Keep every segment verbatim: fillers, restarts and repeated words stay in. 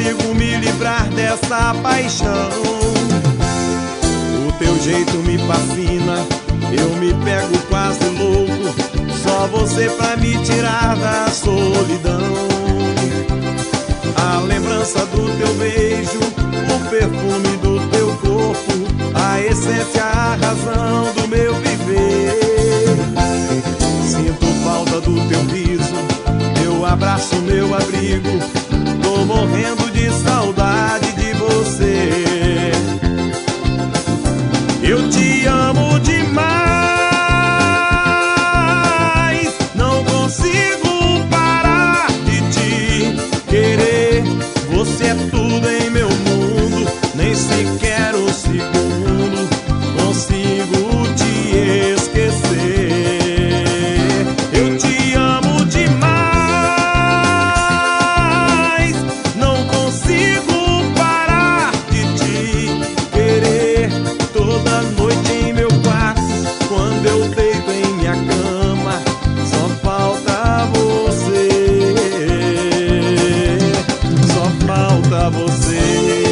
consigo me livrar dessa paixão. O teu jeito me fascina, eu me pego quase louco. Só você pra me tirar da solidão. A lembrança do teu beijo, o perfume do teu corpo, a essência, a razão do meu viver. Sinto falta do teu riso, teu abraço, meu abrigo. Tô morrendo de saudade de você. Eu te amo demais, não consigo parar de te querer. Você é tudo em meu mundo, nem sequer um segundo consigo te esquecer. Eu te amo demais, não consigo parar de te querer. Toda noite em meu quarto, quando eu deito em minha cama, só falta você, só falta você.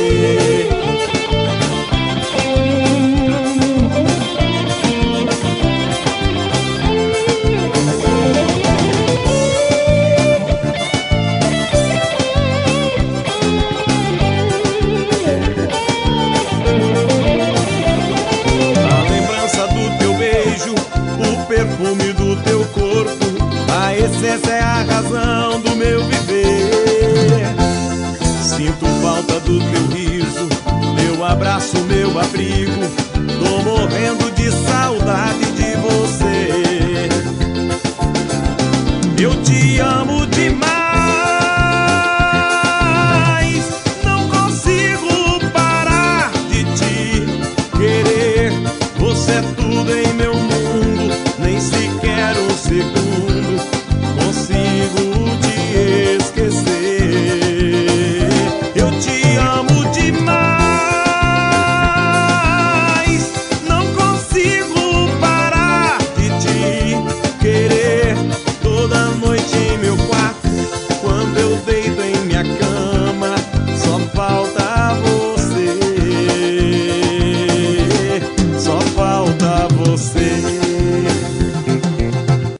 Perfume do teu corpo, a essência é a razão do meu viver. Sinto falta do teu riso, teu abraço, meu abrigo. Tô morrendo de saudade de você. Eu te amo demais, não consigo parar de te querer. Você é tudo em meu mundo, nem sequer um segundo consigo te esquecer. Eu te amo demais, não consigo parar de te querer. Toda noite em meu quarto, quando eu deito em minha cama, só falta você, só falta você.